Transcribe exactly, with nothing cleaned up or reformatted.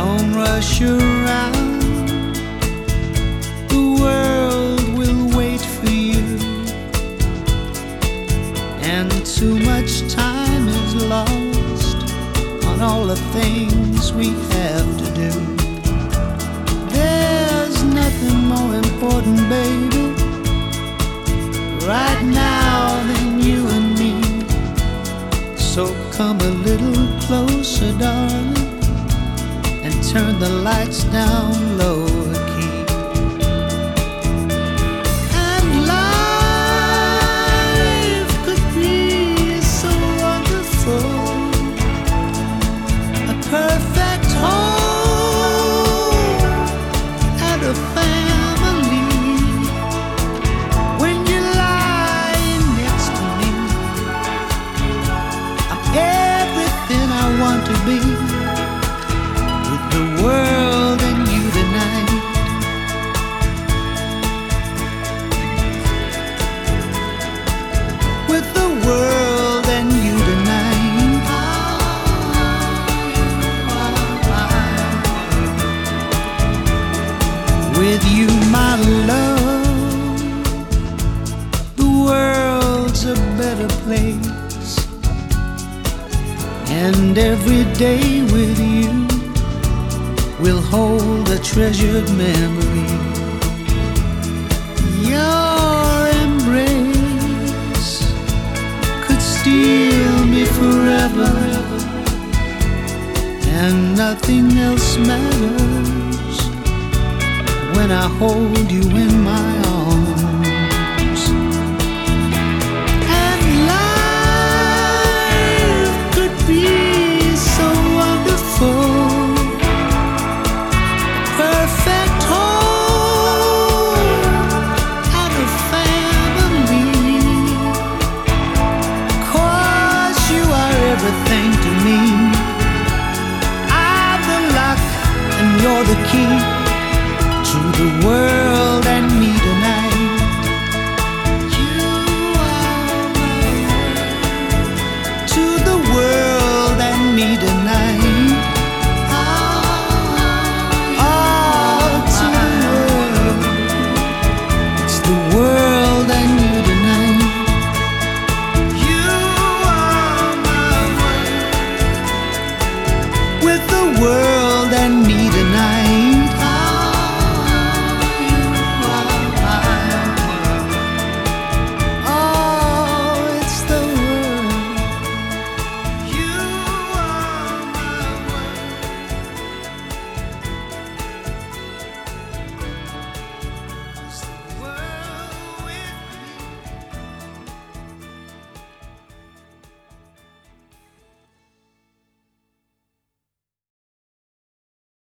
Don't rush around, the world will wait for you, and too much time is lost on all the things we have to do. There's nothing more important, baby, right now than you and me. So come a little closer, darling, and turn the lights down low key. And life could be so wonderful, a perfect home and a family. When you lie next to me, I'm everything I want to be. The world and you tonight, with the world and you tonight. With you, my love, the world's a better place, and every day with you we'll hold a treasured memory. Your embrace could steal me forever, and nothing else matters when I hold you in my arms. And life could be so wonderful, perfect home and a family. 'Cause you are everything to me. I'm the lock and you're the key to the world and me tonight. You are my world, to the world and me tonight. World and you tonight. You are my world, with the world